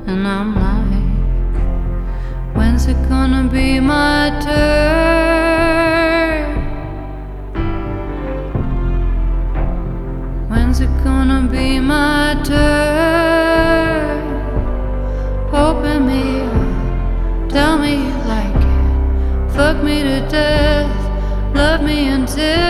And I'm like, when's it gonna be my turn? When's it gonna be my turn? Open me up, tell me you like it, fuck me to death, love me until